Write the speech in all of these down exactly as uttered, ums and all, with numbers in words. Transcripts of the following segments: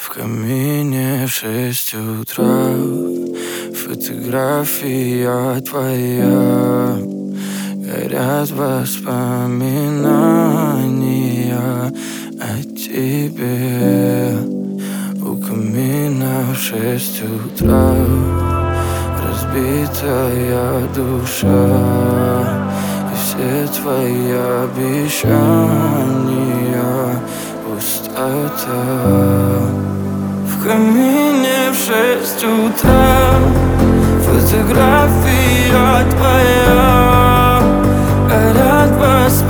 В камине в шесть утра фотография твоя. Горят воспоминания о тебе. У камина в шесть утра разбитая душа, и все твои обещания пустота. В камине в шесть утра фотография твоя. Горят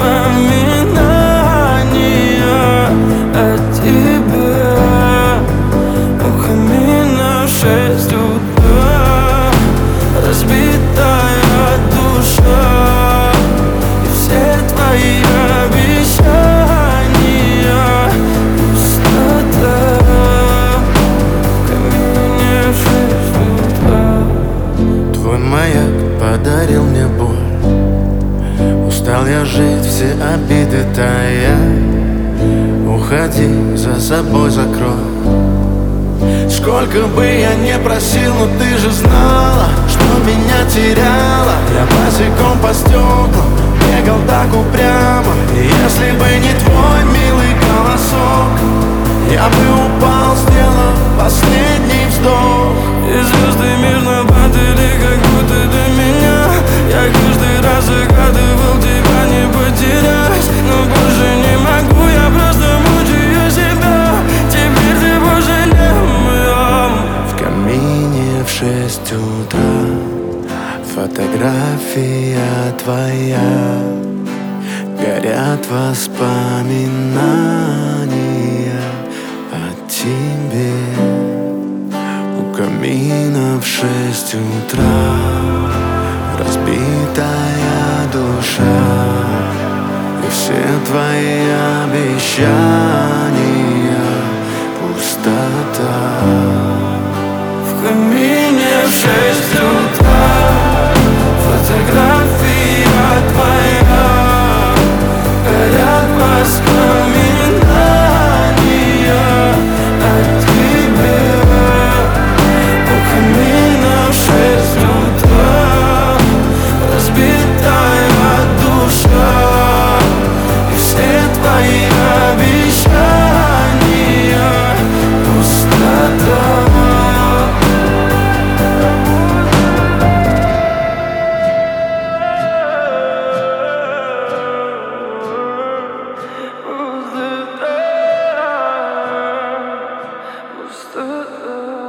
воспоминания о тебе. У камина в шесть утра разбитая душа, и все твои обещания пустота. В камине в шесть утра. Твой маяк подарил мне боль. Устал я жить, все обиды тая. Уходи, за собой закрой. Сколько бы я не просил, но ты же знала, что меня теряла. Я босиком по стеклам бегал так упрямо. И если бы не твой милый голосок, я бы упал, сделав последний вздох. И звезды мирно падали, как будто до меня. Я каждый раз загадывал тебя не потерять, но больше не могу, я просто мучаю себя. Теперь ты пожалей моем. В камине в шесть утра фотография твоя. Горят воспоминания о тебе. У камина в шесть утра разбитая душа, и все твои обещания пустота. В камине в шесть утра фотография твоя. Горят воспоминания о тебе. У камина в шесть утра разбитая душа, и все твои обещания пустота. Пустота.